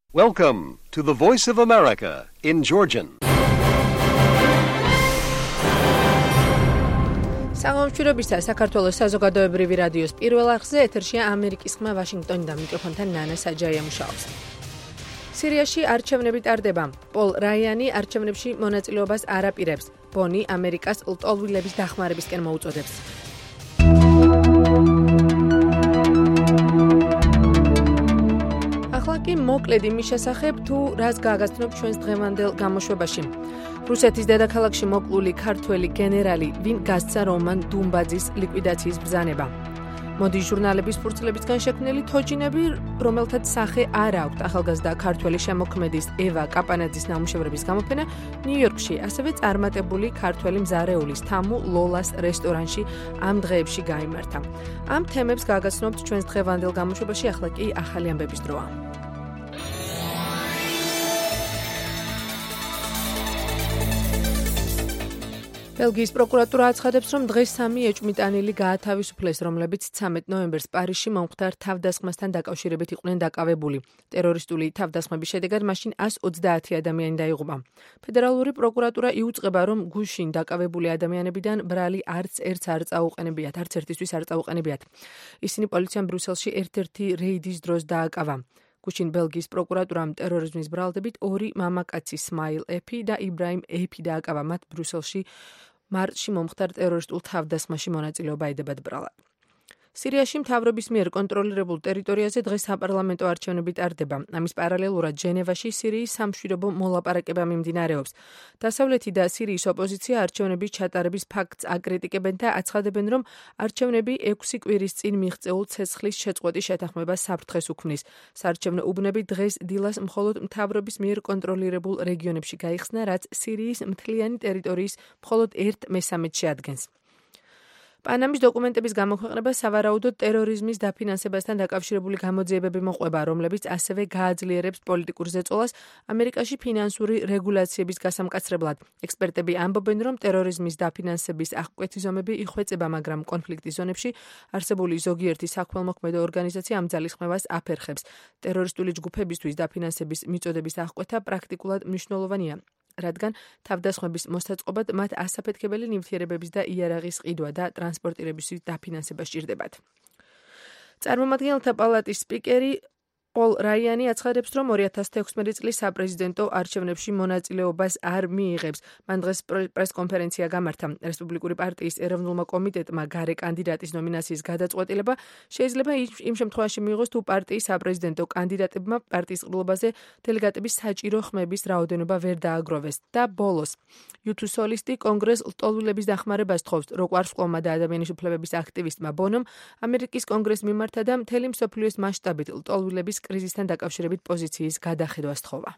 Welcome to the Voice of America in Georgian. Სამომჭირობისა საქართველოს საზოგადოებრივი რადიოს პირველ არხზე ეთერშია ამერიკის ხმა ვაშინგტონიდან მიკროფონთან ნანა საჯაია მუშაობს. სირიაში არჩევნები ტარდება. პოლ რაიანი არჩევნებში მონაწილეობას არ აპირებს. ბონი ამერიკას ლტოლვილების დახმარებისკენ მოუწოდებს. ახლა კი მოკლედ იმის შესახებ, თუ რას გააგრძნობ ჩვენს დღევანდელ გამოშვებაში. რუსეთის დედაქალაქში მოკლული ქართველი გენერალი, ვინ გასცა რომან დუმბაძის ლიკვიდაციის ბრძანება. მოდი ჟურნალების ფურცლებისგან შექმნილი თოჯინები, რომელთაც სახე არ აქვთ ახალგაზრდა ქართველი შემოქმედის ევა კაპანაძის ნამუშევრების გამოფენა ნიუ-იორკში, ასევე წარმატებული ქართველი მზარეულის თამუ ლოლას რესტორანში ამ დღეებში გაიმართა. ამ თემებს გააგრძნობთ ჩვენს დღევანდელ გამოშვებაში, ახლა კი ახალი ამბების დროა. ბელგიის პროკურატურა აცხადებს, რომ დღეს 3 ეჭვმიტანილი გაათავისუფლეს, რომლებიც 13 ნოემბერს პარიზში მომხდარ თავდასხმასთან დაკავშირებით იყვნენ დაკავებული. ტერორისტული თავდასხმების შედეგად მაშინ 130 ადამიანი დაიღუპა. ფედერალური პროკურატურა იუწყება, რომ გუშინ დაკავებული ადამიანებიდან ბრალი არც ერთისთვის არ წაუყენებიათ. ისინი პოლიციამ ბრიუსელში ერთ-ერთი რეიდის დროს დააკავა. გუშინ ბელგიის პროკურატურამ ტერორიზმის ბრალდებით 2 მამაკაცი სმაილ ეფი და იბრაიმ ეფი დააკავა. მათ ბრიუსელში მარტში მომხდარ ტერორისტულ თავდასხმაში მონაწილეობა ედებათ ბრალად. სირიაში მთავრობის მიერ კონტროლირებულ ტერიტორიაზე დღეს საპარლამენტო არჩევნები ტარდება. ამის პარალელურად ჟენევაში სირიის სამშვიდობო მოლაპარაკება მიმდინარეობს. დასავლეთი და სირიის ოპოზიცია არჩევნების ჩატარების ფაქტს აკრიტიკებენ და აცხადებენ, რომ არჩევნები 6 კვირის წინ მიღწეულ ცეცხლის შეწყვეტის შეთანხმებას საფრთხეს უქმნის. საარჩევნო უბნები დღეს დილას მხოლოდ მთავრობის მიერ კონტროლირებულ რეგიონებში გაიხსნა, რაც სირიის მთლიანი ტერიტორიის მხოლოდ 1/3 შეადგენს. პანამის დოკუმენტების გამოქვეყნება სავარაუდოდ ტერორიზმის დაფინანსებასთან დაკავშირებული გამოძიებები მოყვება, რომლებიც ასევე გააძლიერებს პოლიტიკურ ზეწოლას ამერიკაში ფინანსური რეგულაციების გასამკაცრებლად. ექსპერტები ამბობენ, რომ ტერორიზმის დაფინანსების აღკვეთი ზომები იხვეწება, მაგრამ კონფლიქტის ზონებში არსებული ზოგიერთი საქველმოქმედო ორგანიზაცია ამ ძალისხმევას აფერხებს. ტერორისტული ჯგუფებისთვის დაფინანსების მიწოდების აღკვეთა პრაქტიკულად მნიშვნელოვანია, რადგან თავდასხმების მოსაწყობად მათ ასაფეთქებელი ნივთიერებების და იარაღის ყიდვა და ტრანსპორტირების დაფინანსება სჭირდებათ. წარმომადგენელთა პალატის სპიკერი პოლ რაიანი აცხადებს, რომ 2016 წლის საპრეზიდენტო არჩევნებში მონაწილეობას არ მიიღებს. მან დღეს პრესკონფერენცია გამართა. რესპუბლიკური პარტიის ეროვნულმა კომიტეტმა გარე კანდიდატის ნომინაციის გადაწყვეტილება შეიძლება იმ შემთხვევაში მიიღოს, თუ პარტიის საპრეზიდენტო კანდიდატებმა პარტიის ყრილობაზე დელეგატების საჭირო ხმების რაოდენობა ვერ დააგროვეს. და ბოლოს, YouTube სოლისტი კონგრეს ლტოლვილების დახმარებას თხოვს. როკვარსკვლავმა და ადამიანის უფლებების აქტივისტმა ბონომ ამერიკის კონგრესს მიმართა და მთელი მსოფლიოს მასშტაბით ლტოლვილების კრიზისთან დაკავშირებით პოზიციის გადახედვას თხოვა.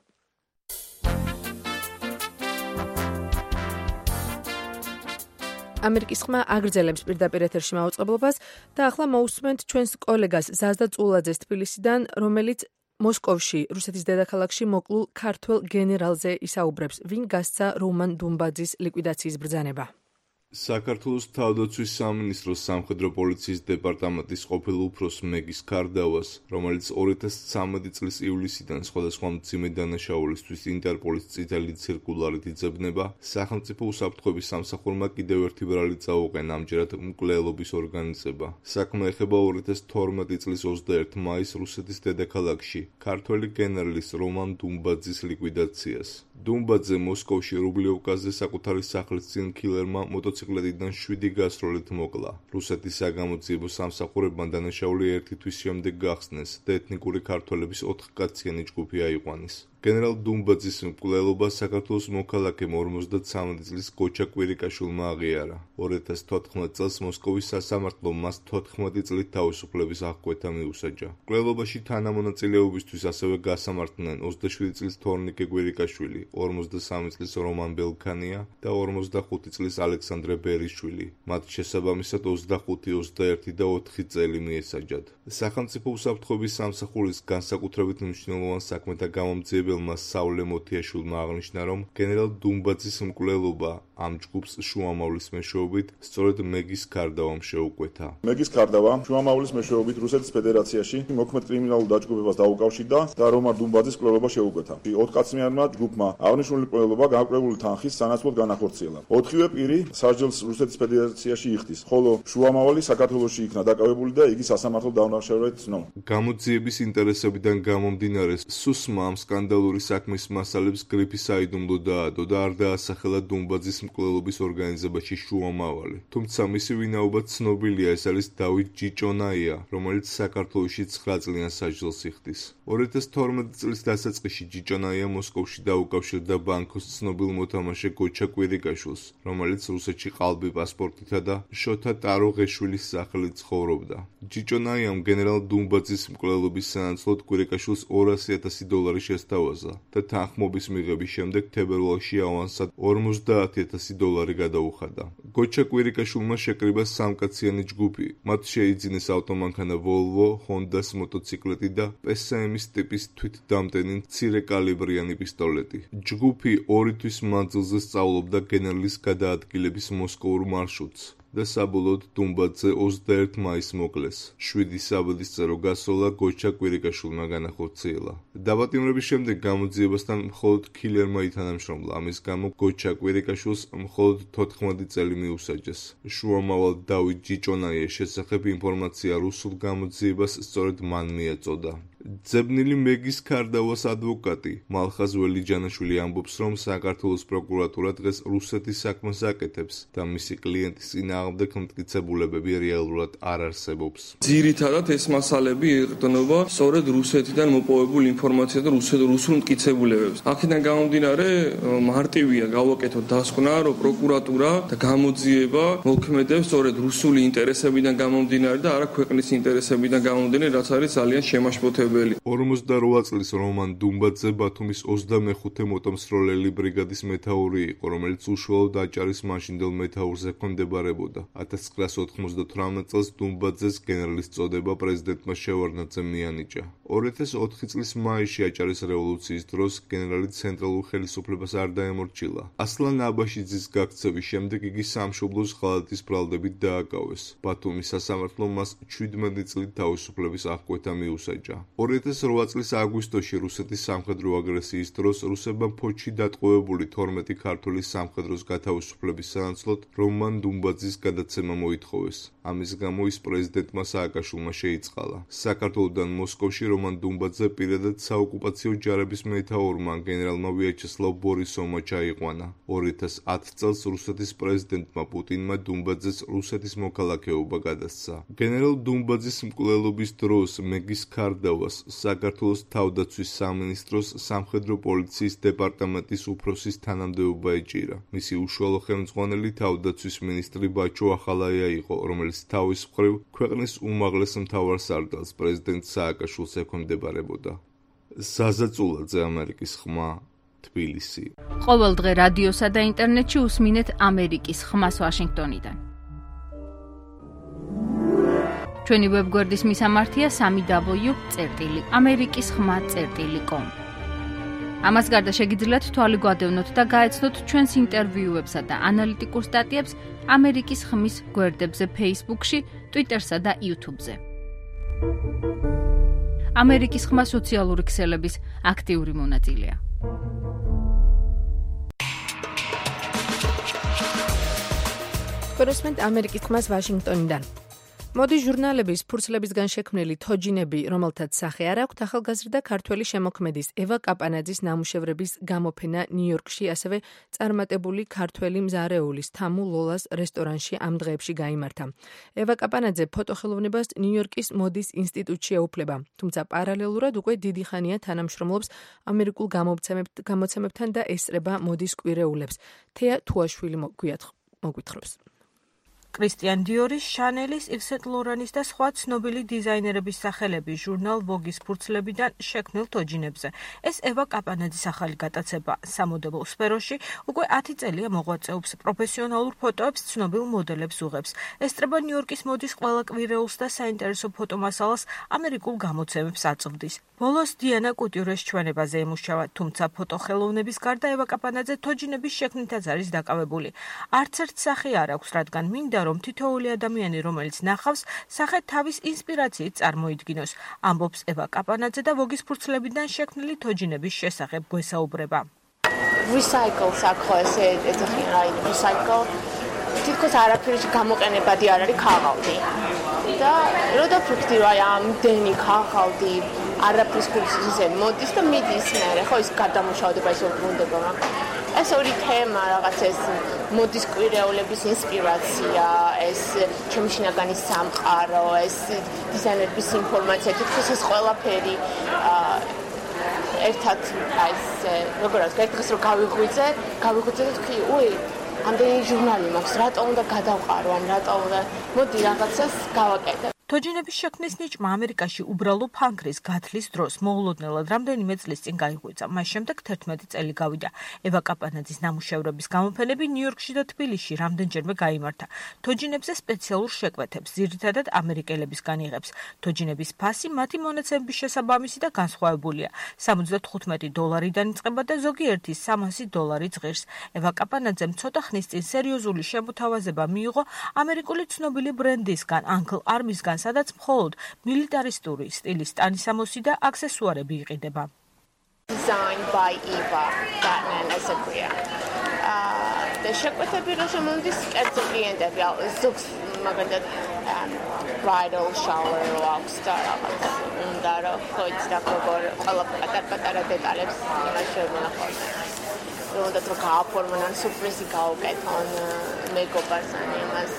ამერიკის ხმა აგრძელებს პირდაპირ ეთერში მაუწყებლობას და ახლა მოусმენთ ჩვენს კოლეგას ზაზდა წულაძეს თბილისიდან, რომელიც მოსკოვში, რუსეთის დედაქალაქში მოკლულ ქართველ გენერალზე ისაუბრებს, ვინ გასცა რომან დუმბაძის ლიკვიდაციის ბრძანება. საქართველოს თავდაცვის სამინისტროს სამხედრო პოლიციის დეპარტამენტის ყოფილ უფროს მეგის კარდავას, რომელიც 2013 წლის ივლისიდან სხვადასხვა მძიმე დანაშაულისთვის ინტერპოლის წითელი ცირკულარით იძებნება, სახელმწიფო უსაფრთხოების სამსახურმა კიდევ ერთი ბრალი წაუყენა, ამჯერად მკვლელობის ორგანიზება. საქმე ეხება 2012 წლის 21 მაისს რუსეთის დედაქალაქში ქართველი გენერლის რომან დუმბაძის ლიკვიდაციას. დუმბაძე მოსკოვში რუბლიოვკაზე საკუთარი სახლის წინ კილერმა მოტოციკლეტიდან 7 გასროლით მოკლა. რუსეთის საგამოძიებო სამსახურებმა დანაშაული 1 თვის შემდეგ გახსნეს და ეთნიკური ქართველების 4 კაციანი ჯგუფი აიყვანეს. გენერალ დუმბაძის მკვლელობა საქართველოს მოქალაქემ 53 წლის გოჩა კვირიკაშვილმა აღიარა. 2014 წელს მოსკოვის სასამართლომ მას 14 წლით თავისუფლების აღკვეთა მიუსაჯა. მკვლელობაში თანამონაწილეობისთვის ასევე გასამართლნენ 27 წლის თორნიკე კვირიკაშვილი, 53 წლის რომან ბელქანია და 45 წლის ალექსანდრე ბერიშვილი. მათ შესაბამისად 25, 21 და 4 წელი მიესაჯათ. სახელმწიფო უსაფრთხოების სამსახურის განსაკუთრებით მნიშვნელოვან საქმეთა გამომძიებელ მცირეველმა საულე მოთიაშვილმა აღნიშნა, რომ გენერალ დუმბაძის მკვლელობა ამ ჯგუფს შუამავლის მეშვეობით სწორედ მეგის ქარდავამ შეუკვეთა. მეგის ქარდავა შუამავლის მეშვეობით რუსეთის ფედერაციაში მოქმედ კრიმინალურ დაჯგუფებას დაუკავშირდა და რომარ დუმბაძის მკვლელობა შეუკვეთა. 4 კაცმიანმა ჯგუფმა აღნიშნული მკვლელობა გამკვლეული თანხის სანაცვლოდ განახორციელა. 4-ვე პირი სასჯელს რუსეთის ფედერაციაში იხდის, ხოლო შუამავალი საქართველოში იქნა დაკავებული და იგი სასამართლო დაუნახშევარად ცნო. გამოძიების ინტერესებიდან გამომდინარე, სუსმა ამ სკანდალური საქმის მასალებს გრიფი საიდუმლო დაადო და არ დაასახელა დუმბაძის მკვლელობის ორგანიზებაში შუამავალი. თუმცა მისი ვინაობა ცნობილია, ეს არის დავით ჯიჭონაია, რომელიც საქართველოში 9 წლიან სასჯელს იხდის. 2012 წლის დასაწყისში ჯიჭონაია მოსკოვში დაუკავშირდა ბანკოს ცნობილ მოთამაშე გოჩა კვირიკაშვილს, რომელიც რუსეთში ყალბი პასპორტითა და შოთა ტაროღეშვილის სახელით ცხოვრობდა. ჯიჭონაიამ გენერალ დუმბაძის მკვლელობის სანაცვლოდ კვირიკაშვილს $200,000 შესთავაზა და თანხმობის მიღების შემდეგ თებერვალში ავანსად $50,000 გადაუხადა. გოჩა კვირიკაშვილმა შეკრიბა 3-კაციანი ჯგუფი. მათ შეიძინეს ავტომანქანა Volvo, Honda-ს მოტოციკლეტი და PSM-ის ტიპის თვითდამტენი მცირე კალიბრიანი პისტოლეტი. ჯგუფი 2 თვის მანძილზე სწავლობდა გენერლის გადაადგილების მოსკოვურ მარშრუტს და საბოლოოდ დუმბაძე 21 მაისს მოკლეს. 7 საბედისწერო გასვლა გოჩა კვირიკაშვილმა განახორციელა. დაპატიმრების შემდეგ გამოძიებასთან მხოლოდ ქილერმა ითანამშრომლა. ამის გამო გოჩა კვირიკაშვილს მხოლოდ 14 წელი მიუსაჯეს. შუამავალ დავით ჯიჭონაიას შესახებ ინფორმაცია რუსულ გამოძიებას სწორედ მან მიაწოდა. ძებნილი მეგის ქარდავას ადვოკატი მალხაზ ველიჯანაშვილი ამბობს, რომ საქართველოს პროკურატურა დღეს რუსეთის საქმეს აკეთებს და მისი კლიენტის წინააღმდეგ მტკიცებულებები რეალურად არ არსებობს. ძირითადად ეს მასალები ეყრდნობა სწორედ რუსეთიდან მოპოვებულ ინფორმაციას და რუსულ მტკიცებულებებს. აქედან გამომდინარე, მარტივია გავაკეთოთ დასკვნა, რომ პროკურატურა და გამოძიება მოქმედებს სწორედ რუსული ინტერესებიდან გამომდინარე და არა ქვეყნის ინტერესებიდან გამომდინარე, რაც არის ძალიან შემაშფოთებელი. 48 წლის რომან დუმბაძე ბათუმის 25 მოტომსროლელი ბრიგადის მეთაური იყო, რომელიც უშუალოდ აჭარის მაშინდელ მეთაურს ექვემდებარებოდა. 1998 წელს დუმბაძეს გენერლის წოდება პრეზიდენტმა შევარდნაძემ მიანიჭა. 2004 წლის მაისში აჭარის რევოლუციის დროს გენერალი ცენტრალურ ხელისუფლებას არ დაემორჩილა. ასლან აბაშიძის გაქცევის შემდეგ იგი სამშობლოს ღალატის ბრალდებით დააკავეს. ბათუმის სასამართლომ მას 17 წლით თავისუფლების აღკვეთა მიუსაჯა. 2008 წლის აგვისტოში რუსეთის სამხედრო აგრესიის დროს რუსებმა ფოთში დატყვევებული 12 ქართველი სამხედროს გათავისუფლების სანაცვლოდ რომან დუმბაძის გადაცემა მოითხოვეს. ამის გამო ის პრეზიდენტმა სააკაშვილმა შეიწყალა. საქართველოდან მოსკოვში რომან დუმბაძე პირადად საოკუპაციო ჯარების მეთაურმა გენერალმა ვიაჩესლავ ბორისოვმა ჩაიყვანა. 2010 წელს რუსეთის პრეზიდენტმა პუტინმა დუმბაძეს რუსეთის მოქალაქეობა გადასცა. გენერალ დუმბაძის მკვლელობის დროს მეგის ქარდავას საქართველოს თავდაცვის სამინისტროს სამხედრო პოლიციის დეპარტამენტის უფროსის თანამდებობა ეჭირა. მისი უშუალო ხელმძღვანელი თავდაცვის მინისტრი ბაჩო ახალაია იყო, რომელიც თავის მხრივ ქვეყნის უმაღლეს მთავარსარდალს პრეზიდენტ სააკაშვილს ექვემდებარებოდა. საზაწულაძე, ამერიკის ხმა, თბილისი. ყოველ დღე რადიოსა და ინტერნეტში უსმინეთ ამერიკის ხმას ვაშინგტონიდან. ჩვენი ვებგვერდის მისამართია www.amerikiskhma.com. ამას გარდა შეგიძლიათ თვალი გვადევნოთ და გაეცნოთ ჩვენს ინტერვიუებსა და ანალიტიკურ სტატიებს ამერიკის ხმის გვერდებზე Facebook-ში, Twitter-სა და YouTube-ზე. ამერიკის ხმა სოციალური ქსელების აქტიური მონაწილეა. გოროსმენტ ამერიკის ხმას ვაშინგტონიდან. მოდი ჟურნალების ფურცლებისგან შექმნილი თოჯინები, რომელთაც სახე არ აქვთ, ახალგაზრდა ქართველი შემოქმედის ევა კაპანაძის ნამუშევრების გამოფენა ნიუ-იორკში, ასევე წარმატებული ქართველი მზარეულის თამუ ლოლას რესტორანში ამ დღეებში გაიმართა. ევა კაპანაძე ფოტოხელოვნებას ნიუ-იორკის მოდის ინსტიტუტში ეუფლება, თუმცა პარალელურად უკვე დიდი ხანია თანამშრომლობს ამერიკულ გამოცემებთან და ესწრება მოდის კვირეულებს. თეა თუაშვილი მოგვითხრობს. კრისტიან დიორის, შანელის, Yves Saint Laurent-ის და სხვა ცნობილი დიზაინერების სახელები ჟურნალ Vogue-ის ფურცლებიდან შექმნილ თოჯინებზე. ეს ევა კაპანაძის ახალი გატაცება სამოდელო სფეროში უკვე 10 წელია მოღვაწეობს, პროფესიონალურ ფოტოებს ცნობილ მოდელებს უღებს. ესწრება ნიუ-იორკის მოდის ყველა კვირეულს და საინტერესო ფოტომასალას ამერიკულ გამოცემებს აწვდის. ბოლოს დიანა კუტიურეს ჩვენებაზე ემუშავა, თუმცა ფოტოხელოვნების გარდა ევა კაპანაძე თოჯინების შექმნითაც არის დაკავებული. არც ერთ სახე არ აქვს, რადგან მინდა რომ თითოეული ადამიანი, რომელიც ნახავს, სახე თავის ინსპირაციით წარმოიდგინოს. ამბობს ევა კაპანაძე და Vogue-ის ფურცლებიდან შექმნილი თოჯინების შესახებ გვესაუბრება. Recycle საქო ესე ეძახიან რა είναι recycle. თითქოს არაფერში გამოყენებადი არ არის ქაღალდი. და როდა ფიქრდი რა ამდენი ქაღალდი არაფრის ფიქრზე მოდის და მიდის მე ხო ის გადამუშავდება ის უბრუნდება მაგრამ ეს ორი თემა რაღაც ეს მოდის კვირეულების ინსპირაცია ეს ჩემი შინაგანი სამყარო ეს დიზაინერების ინფორმაცია თითქოს ეს ყველაფერი ერთად ეს როგორაც დღეს რო გავიღვიძე და თქვი უი ამდენი ჟურნალი მაქვს რატო უნდა გადავყარო ან რატო უნდა მოდი რაღაცას გავაკეთე თოჯინების შექმნის ნიჭმა ამერიკაში უბრალო ფანქრის გათლის დროს მოულოდნელად რამდენიმე წლის წინ გაიღვიძა. მას შემდეგ 11 წელი გავიდა. ევა კაპანაძის ნამუშევრების გამოფენები ნიუ-იორკში და თბილისში რამდენჯერმე გაიმართა. თოჯინებზე სპეციალურ შეკვეთებს ძირითადად ამერიკელებისგან იღებს. თოჯინების ფასი მათი მონაცემების შესაბამისი და განსხვავებულია. $75-დან იწყება და ზოგიერთი $300 ღირს. ევა კაპანაძემ ცოტა ხნის წინ სერიოზული შემოთავაზება მიიღო ამერიკული ცნობილი ბრენდისგან, Uncle Army-სგან, სადაც მხოლოდ მილიტარისტური სტილის ტანისამოსი და აქსესუარები იყიდება. Designed by Eva Batman as a queer. და შეკვეთები რო შემოდის კერძო კლიენტები ზოგს მაგალითად bridal shower აქვს და რაღაც უნდა რომ ხოიც და როგორ ყველა პატარ-პატარა დეტალებს იმას შემონახავს. უნდა თუ გააფორმონ ან სურპრიზი გაუკეთონ მეგობარს ან იმას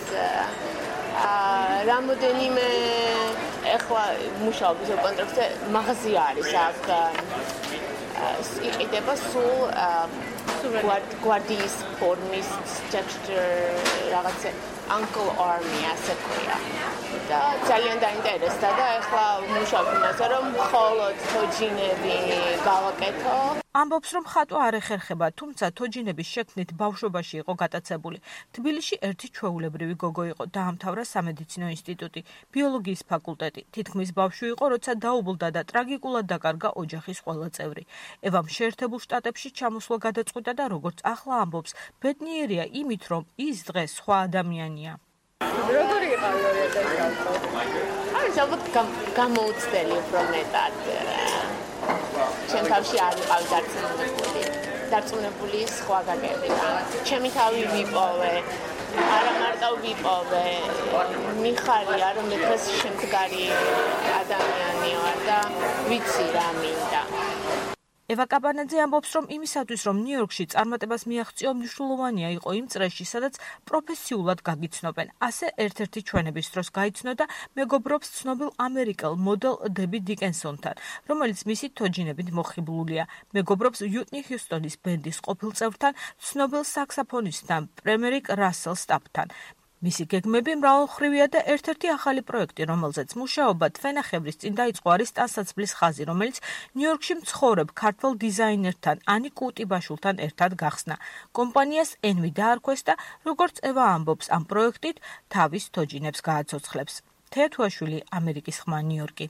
რამოდენიმე ეხლა მუშაობის კონტრაქტზე მაღაზია არის აქ იყიდება სულ გვარდიის ფორმის texture რაღაცა Uncle Army ასე ქვია და ძალიან დაინტერესდა და ეხლა მუშაობ იმაზე რომ მხოლოდ თოჯინები გავაკეთო ამბობს რომ ხატვა არ ეხერხება, თუმცა თოჯინების შექმნით ბავშვობაში იყო გატაცებული. თბილისში ერთი ჩვეულებრივი გოგო იყო, დაამთავრა სამედიცინო ინსტიტუტი, ბიოლოგიის ფაკულტეტი. თითქმის ბავშვი იყო, როცა დაუბლდა და ტრაგიკულად დაკარგა ოჯახის ყველა წევრი. ევამ შეერთებულ შტატებში ჩამოსვლა გადაწყვიტა და როგორც ახლა ამბობს, ბედნიერია იმით, რომ ის დღეს სხვა ადამიანია. როგორი იყავი ორი ადამიანი? არის ალბათ გამოუცდელი უფრო მეტად. ჩემ თავში არ იყავი დარწმუნებული სხვა გაგებიდან. ჩემი თავი ვიპოვე, არა მარტო ვიპოვე, მიხარია რომ მე დღეს შემდგარი ადამიანი ვარ და ვიცი რა მინდა. ევა კაპანაძე ამბობს, რომ იმისათვის, რომ ნიუ-იორკში წარმატებას მიაღწიო, მნიშვნელოვანია იყო იმ წრეში, სადაც პროფესიულად გაგიცნობენ. ასე ერთ-ერთი ჩვენების დროს გაიცნო და მეგობრობს ცნობილ ამერიკელ მოდელ დები დიკენსონთან, რომელიც მისი თოჯინებით მოხიბლულია. მეგობრობს უიტნი ჰიუსტონის ბენდის ყოფილ წევრთან, ცნობილ საქსაფონისტთან პრემერიკ რასელ სტაპთან. მისი გეგმები მრავალმხრივია და ერთ-ერთი ახალი პროექტი, რომელზეც მუშაობა თვენახევრის წინ დაიწყო, არის ტანსაცმლის ხაზი, რომელიც ნიუ-იორკში მცხოვრებ ქართველ დიზაინერთან ანი კუტიბაშვილთან ერთად გახსნა. კომპანიას ენვი დაარქვეს და როგორც ევა ამბობს, ამ პროექტით თავის თოჯინებს გააცოცხლებს. თეა თუაშვილი, ამერიკის ხმა, ნიუ-იორკი.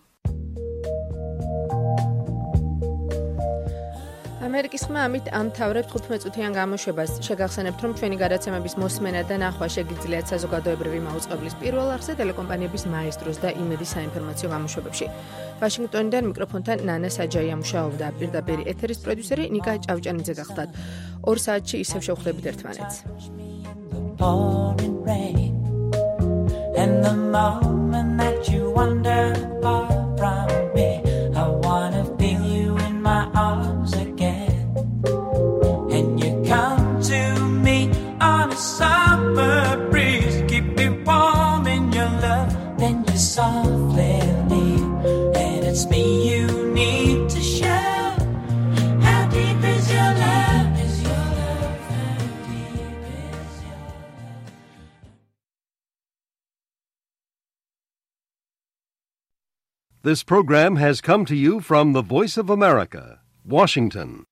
ამერიკის ხმა ამით ამთავრებთ 15 წუთიან გამოშვებას. შეგახსენებთ, რომ ჩვენი გადაცემების მოსმენა და ნახვა შეგიძლიათ საზოგადოებრივი მაუწყებლის პირველ არხზე, ტელეკომპანიების მაესტროს და იმედის საინფორმაციო გამოშვებებში. ვაშინგტონიდან მიკროფონთან ნანა საჯაია მუშაობდა, პირდაპირ ეთერის პროდიუსერი ნიკა ჭავჭანიძე გახდათ. 2 საათში ისევ შევხვდებით ერთმანეთს. And the moment that you wander far from me, I wanna feel you in my arms again. And you come to me on a summer breeze, keep me warm in your love, then you softly leave, and it's me you need to share. How deep is your love? Is your love how deep is your love? This program has come to you from the Voice of America, Washington.